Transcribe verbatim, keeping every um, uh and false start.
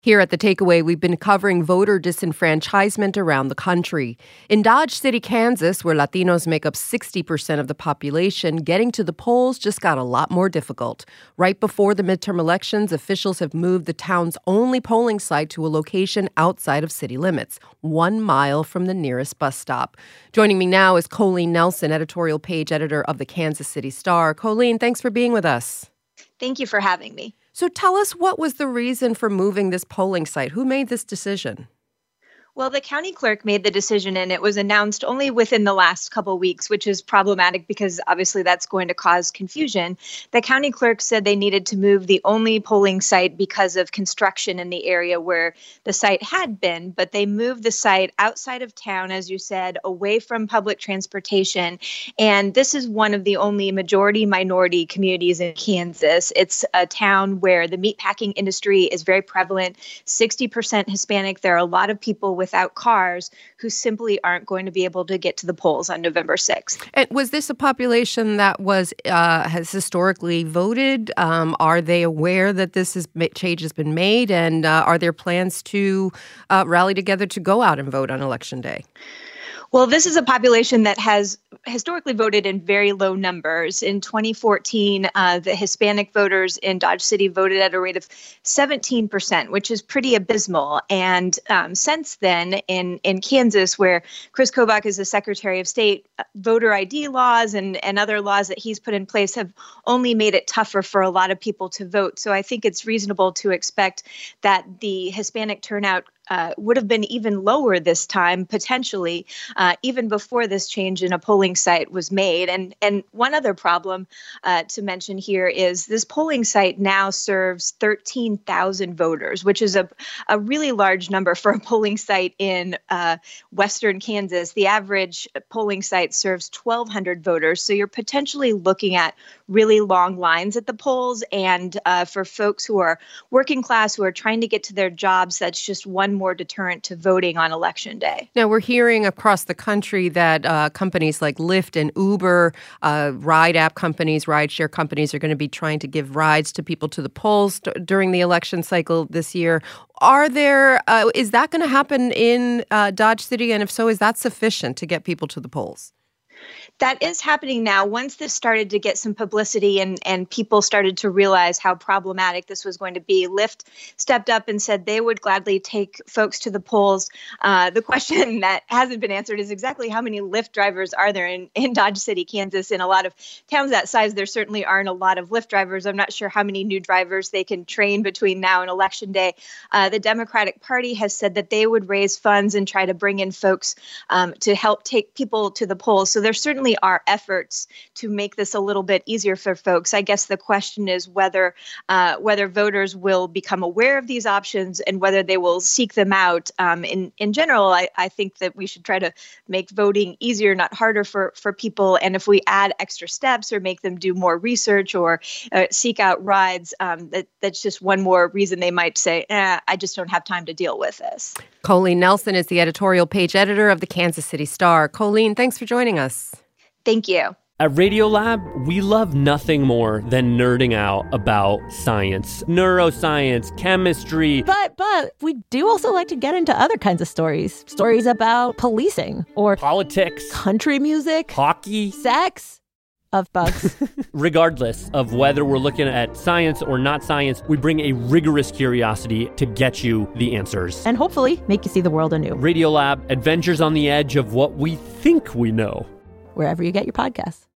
Here at The Takeaway, we've been covering voter disenfranchisement around the country. In Dodge City, Kansas, where Latinos make up sixty percent of the population, getting to the polls just got a lot more difficult. Right before the midterm elections, officials have moved the town's only polling site to a location outside of city limits, one mile from the nearest bus stop. Joining me now is Colleen Nelson, editorial page editor of the Kansas City Star. Colleen, thanks for being with us. Thank you for having me. So tell us, what was the reason for moving this polling site? Who made this decision? Well, the county clerk made the decision, and it was announced only within the last couple weeks, which is problematic because obviously that's going to cause confusion. The county clerk said they needed to move the only polling site because of construction in the area where the site had been, but they moved the site outside of town, as you said, away from public transportation. And this is one of the only majority-minority communities in Kansas. It's a town where the meatpacking industry is very prevalent, sixty percent Hispanic. There are a lot of people without cars who simply aren't going to be able to get to the polls on November sixth. And was this a population that was uh, has historically voted? Um, are they aware that this is, change has been made? And uh, are there plans to uh, rally together to go out and vote on Election Day? Well, this is a population that has historically voted in very low numbers. In twenty fourteen, uh, the Hispanic voters in Dodge City voted at a rate of seventeen percent, which is pretty abysmal. And um, since then, in, in Kansas, where Chris Kobach is the Secretary of State, voter I D laws and, and other laws that he's put in place have only made it tougher for a lot of people to vote. So I think it's reasonable to expect that the Hispanic turnout Uh, would have been even lower this time, potentially, uh, even before this change in a polling site was made. And and one other problem uh, to mention here is this polling site now serves thirteen thousand voters, which is a, a really large number for a polling site in uh, western Kansas. The average polling site serves twelve hundred voters, so you're potentially looking at really long lines at the polls. And uh, for folks who are working class, who are trying to get to their jobs, that's just one more deterrent to voting on Election Day. Now, we're hearing across the country that uh, companies like Lyft and Uber, uh, ride app companies, rideshare companies, are going to be trying to give rides to people to the polls d- during the election cycle this year. Are there, uh, is that going to happen in uh, Dodge City? And if so, is that sufficient to get people to the polls? That is happening now. Once this started to get some publicity and, and people started to realize how problematic this was going to be, Lyft stepped up and said they would gladly take folks to the polls. Uh, the question that hasn't been answered is exactly how many Lyft drivers are there in, in Dodge City, Kansas? In a lot of towns that size, there certainly aren't a lot of Lyft drivers. I'm not sure how many new drivers they can train between now and Election Day. Uh, the Democratic Party has said that they would raise funds and try to bring in folks um, to help take people to the polls. So there certainly are efforts to make this a little bit easier for folks. I guess the question is whether uh, whether voters will become aware of these options and whether they will seek them out. Um, in in general, I, I think that we should try to make voting easier, not harder for, for people. And if we add extra steps or make them do more research or uh, seek out rides, um, that, that's just one more reason they might say, eh, I just don't have time to deal with this. Colleen Nelson is the editorial page editor of the Kansas City Star. Colleen, thanks for joining us. Thank you. At Radiolab, we love nothing more than nerding out about science, neuroscience, chemistry. But but we do also like to get into other kinds of stories. Stories about policing or politics, country music, hockey, sex, of bugs. Regardless of whether we're looking at science or not science, we bring a rigorous curiosity to get you the answers. And hopefully make you see the world anew. Radiolab, adventures on the edge of what we think we know. Wherever you get your podcasts.